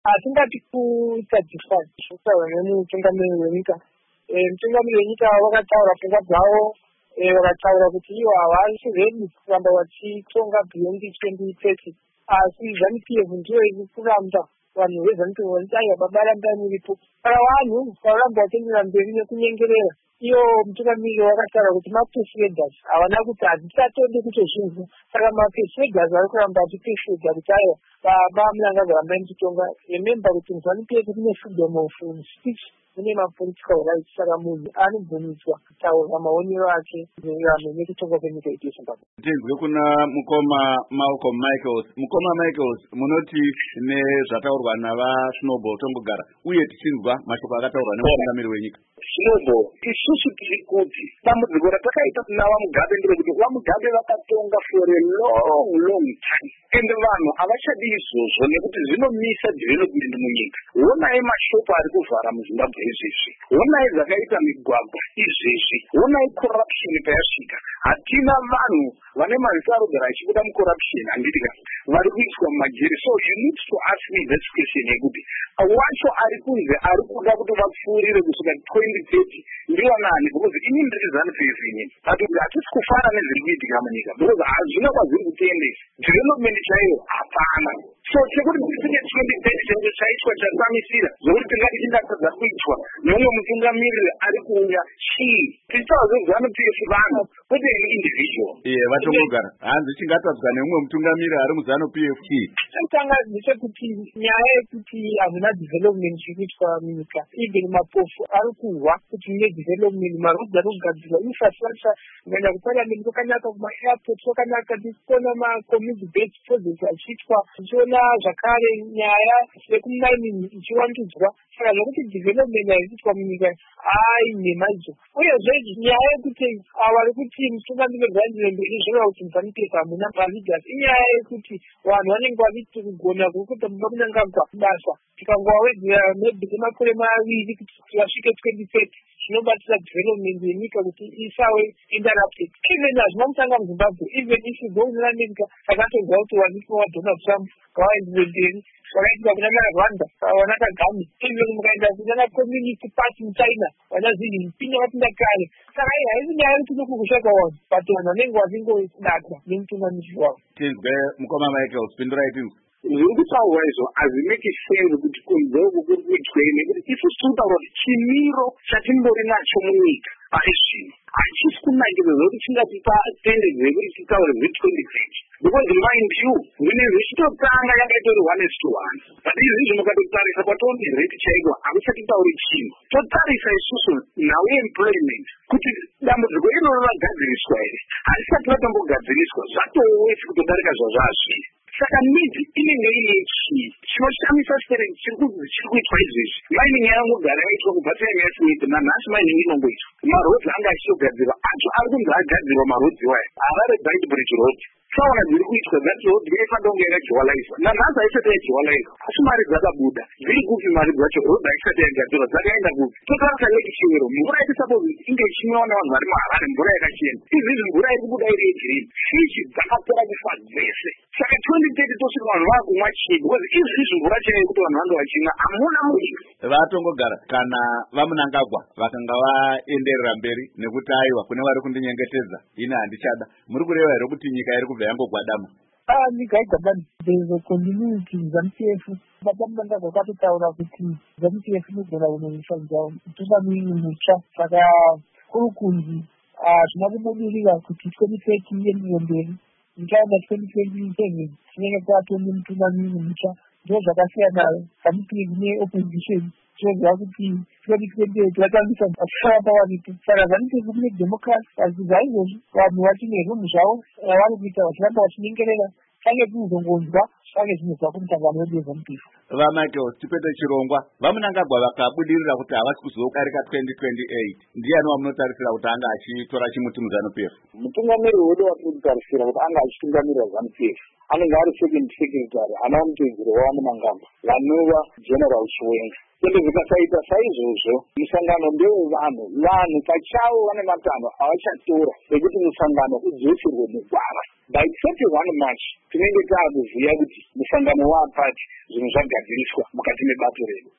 Atingati kutadziswa zvitaura nemutungamiri wenyika. Mutungamiri wenyika vakataura pfungwa dzavo, vakataura kuti ivo havasi redi kuramba vachitonga beyond 2030, asi ZANU-PF ndiyo iri kuramba vanhu veZANU-PF vanotanga babaramba muripo. Saka vanhu vakaramba vachienderera mberi nekunyengerera. Iyo mutungamiri wakataura kuti mapersuaders havana kuti hadzichatode kutozvinzwa. Saka mapersuaders vari kuramba vachipersuada kuti aiwa baba Mnangagwa rambai muchitonga. Remember kuti ZANU-PF ine freedom of speech, ine mapolitical rights. Saka munhu anobvumidzwa kutaura maonero ake maererano nekutonga kwenyika yedu yeZimbabwe. Tinzwe kuna mukoma Malcolm Michaels. Mukoma Michaels, munoti nezvataurwa navaSnowball Tongogara uye tichinzwa mashoko akataurwa nemutungamiri wenyika. Snowball, isusu tiri kuti dambudziko ratakaita kuna vaMugabe nderekuti vaMugabe vakatonga for a long time, ende vanhu havachadi izvozvo nekuti zvinomisa development munyika. Honai mashopu ari kuvhara muZimbabwe izvezvi, honai zvakaita migwagwa izvezvi, honai corruption payasvika. Hatina vanhu vane mari arogara achibuda mucorruption, handitika vari kuiswa mumajeri. So you need to ask me this question yekuti wacho ari kunze ari kuda kuti vapfuurire kusvika 2030 ndiwo nani, because ini ndiri ZANU-PF ini kuti hatisi kufara nezviri kuitika munyika, because hazvina kwazviri kutoendesa development chaiyo hapana. So chekuti tisinge 2030 chenge chaitwa chasamisira zvokuti tingati chindatadza kuitwa neumwe mutungamiriri ari kuuya chii. Tichitaura zveZANU-PF vanhu kwete individual. Vatongogara hanzi chingatadzwa neumwe mutungamiriri ari muZANU-PF chii. Chekutanga ndechekuti nyaya yekuti hazvina development iri kuitwa munyika, even mapofu ari kurwa kuti mune development, marodhi ari kugadzirwa, infrastructure kunyanya kuparliament kwakanaka, kuma-airport kwakanaka, tichiona ma-community based projects achiitwa, tichiona zvakare nyaya yekumining ichiwandudzwa. Saka zvokuti development iri kuitwa munyika nhema idzo. Uyezve nyaya yekuti vari kuti mutungamiriri weZANU-PF mberi zvoreva kuti ZANU-PF hamuna maleaders, inyaya yekuti vanhu vanenge vachiti kugona kwekuti Mnangagwa basa tikangowedzera maybe kwemakore maviri kuti vasvike 2030 zvinobatsira development yenyika kuti isave interrupted. Even hazvina kutanga muZimbabwe, even if you go in America, takatonzwa kuti waziswa waDonald Trump ngavaenderere mberi, vakaitika kuna Rwanda vana Kagame, even mukaenda kuna Communist Party muChina vana Xi Jinping vakapinda kare. Saka haisi nyaya yekuti nokukushaka vanhu, but vanhu vanenge vachingodakwa nemutungamiriri wavo. Tinzwe mukoma Michaels, pindurai tinzwe. Zviri kutaurwa izvo hazvimeki sense kuti kunze uku kuri kuitwei, nekuti isusu tirikutaura kuti chimiro chatindori nacho munyika paizvino hachisi kunakidza zvokuti chingatipa tendedze yekuti titaure zve2030, because mind you zvinezvi zvichitotanga yanga itori 1:1, but izvizvi mukatotarisa kwatoni rate chaiko hakuchatitauri chinhu. Totarisa isusu nhau employment kuti dambudziko iroro ragadziriswa here, harisati ratombogadziriswa, zvatowesi kutodarika zvazvazviri. Saka midi inenge ine chii chinoshamisa sitereki chiri kuitwa izvezvi. Mining yanogara yaitwa kubva time yaSmith, nanhasi mining inongoitwa. Marodzi anga achitogadzirwa acho ari kunzi agadzirwa marodzi waya, Harare Bright Bridge Road. Saona dziri kuitwa dzati road yaifana kunge yakajowalaiswa, nanhasi haisati yajowalaiswa, asi mari dzakabuda. Dziri kupi mari dzacho? Road haisati yagadzirwa, dzakaenda kupi? Totarisa Lake Chero, mvura yatisapozi inge ichimwiwa nevanhu vari muHarare, mvura yakachena. Izvizvi mvura iri kubuda iri yegirini, fishi dzakapera kufa dzese. Saka 2030 tosvika vanhu vakumwa chii? Because izvizvi mvura chena yekuti vanhu vange vachimwa hamuna munyika. Vatongogara kana vaMnangagwa vakanga vaenderera mberi nekuti aiwa kune vari kundinyengetedza ini handichada, muri kureva here kuti nyika iri kubva yangogwadama? Nyika haigwadami. There is a continuity. ZANU-PF baba Mnangagwa akatotaura kuti ZANU-PF inogona kunoifadza mutungamiriri mutsva. Saka kuri kunzi hazvina kubudirira kuti 2030 ienderere mberi. Muchaenda 2027 tinenge tatonge mutungamiriri mutsva. Ndizvo zvakasiyana ZANU-PF neopposition. Tinoziva kuti 2028 vatambisa vasara pavaripo. Saka ZANU-PF kune democracy, asi zvaizvozvi vanhu vachine runhu zvavo vari kuita vachiramba vachinyengerera. Change tinozongonzwa zvange zvinobva kumusangano wedu weZANU-PF. VaMichaels, tipete chirongwa. vaMnangagwa vakabudirira kuti havasi kuzodarika 2028, ndiani wamunotarisira kuti anga achitora chimuti muZANU-PF? Mutungamiriri wedu watirikutarisira kuti anga achitungamirira ZANU-PF anenge ari second secretary ana mutedzero waMnangagwa vanova General Chiwenga. Ende zvikasaita saizvozvo musangano ndewevanhu, vanhu pachavo vane matanho avachatora ekuti musangano udzoserwe mugwara. By 31 March tinenge taakuziva kuti musangano waapati zvinhu zvagadziriswa mukati mebato redu.